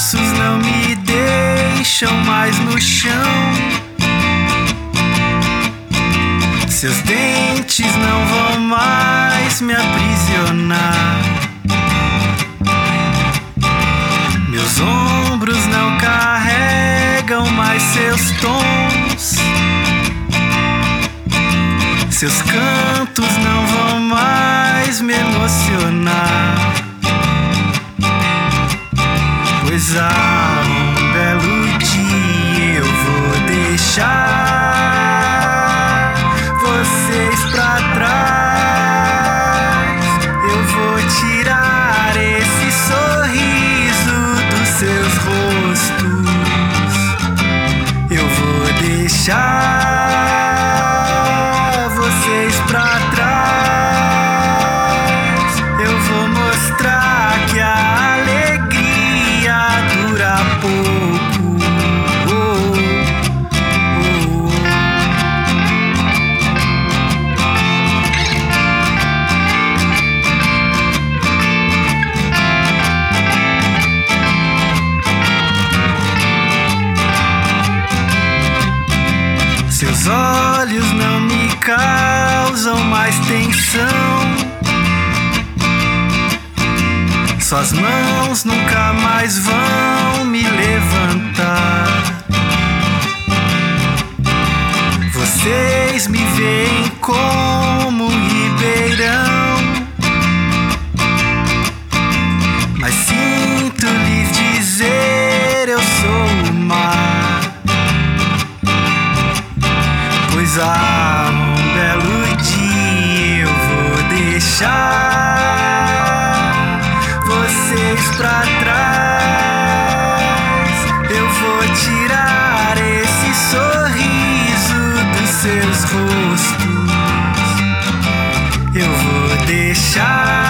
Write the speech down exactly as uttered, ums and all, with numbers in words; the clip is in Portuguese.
braços não me deixam mais no chão. Seus dentes não vão mais me aprisionar. Meus ombros não carregam mais seus tons. Seus cantos não vão mais me emocionar. Pois há um belo dia eu vou deixar vocês pra trás. Eu vou tirar esse sorriso dos seus rostos. Eu vou deixar vocês pra trás. Eu vou mostrar que a alegria dura pouco. Oh, oh, oh. Seus olhos não me causam mais tensão. Suas mãos nunca mais vão me levantar. Vocês me veem como um ribeirão, mas sinto lhes dizer eu sou o mar. Pois há um belo dia eu vou deixar vocês pra trás. Eu vou tirar esse sorriso dos seus rostos. Eu vou deixar